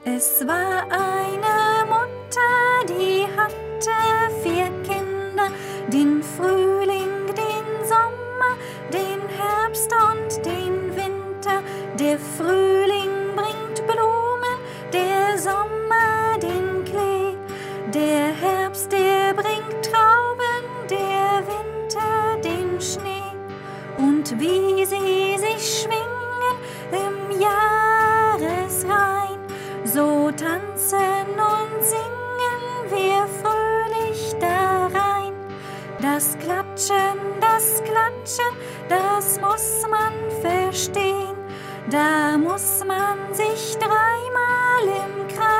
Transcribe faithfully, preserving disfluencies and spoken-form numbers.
Es war eine Mutter, die hatte vier Kinder, den Frühling, den Sommer, den Herbst und den Winter. Der Frühling bringt Blumen, der Sommer den Klee, der Herbst, der bringt Trauben, der Winter den Schnee. Und wie sie sich schwingen im Jahresrein, so tanzen und singen wir fröhlich darein. Das Klatschen, das Klatschen, das muss man verstehen. Da muss man sich dreimal im Kreis